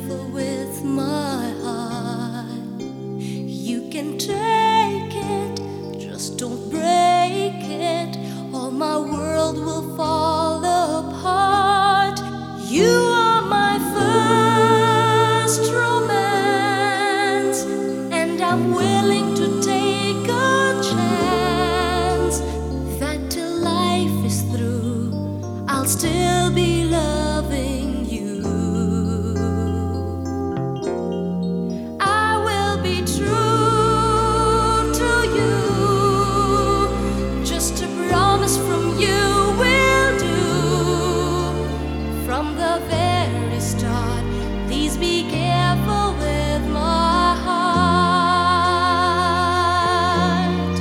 careful with my heart. You can take it, just don't break it. All my world will fall apart. You are my first romance, and I'm willing to take a chance that till life is through, I'll still be loving you. I will be true to you. Just a promise from you will do. From the very start, please be careful with my heart.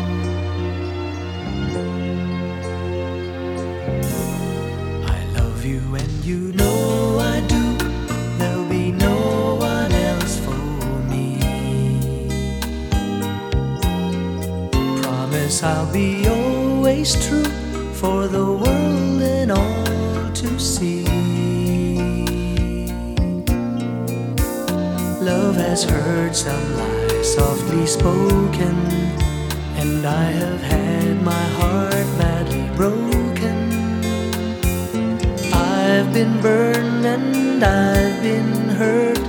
I love you and you know I do. There'll be no one else for me. Promise I'll be always true for the world and all to see. Love has heard some lies softly spoken, and I have had my heart badly broken. I've been burned and I've been hurt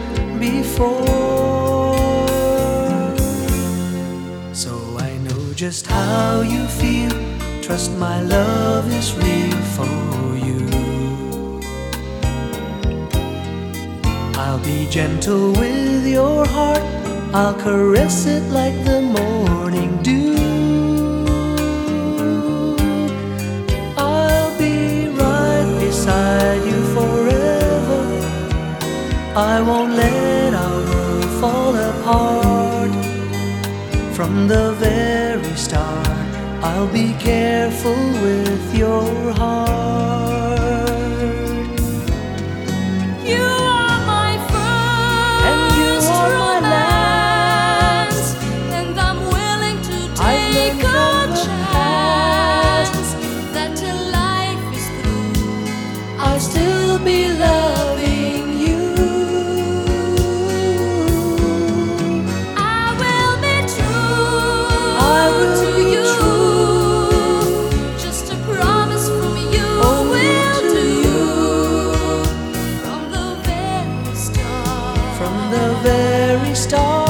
before, so I know just how you feel. Trust my love is real for you. I'll be gentle with your heart. I'll caress it like the morning dew. I'll be right beside you forever. I won't let our world fall apart. From the very start, I'll be careful with your heart. You are my first romance, and I'm willing to take a chance that till life is through, I'll still be loving you. I will be true I will to be you. true. Just a promise from you Only will to do. you. From the very start. From the very start.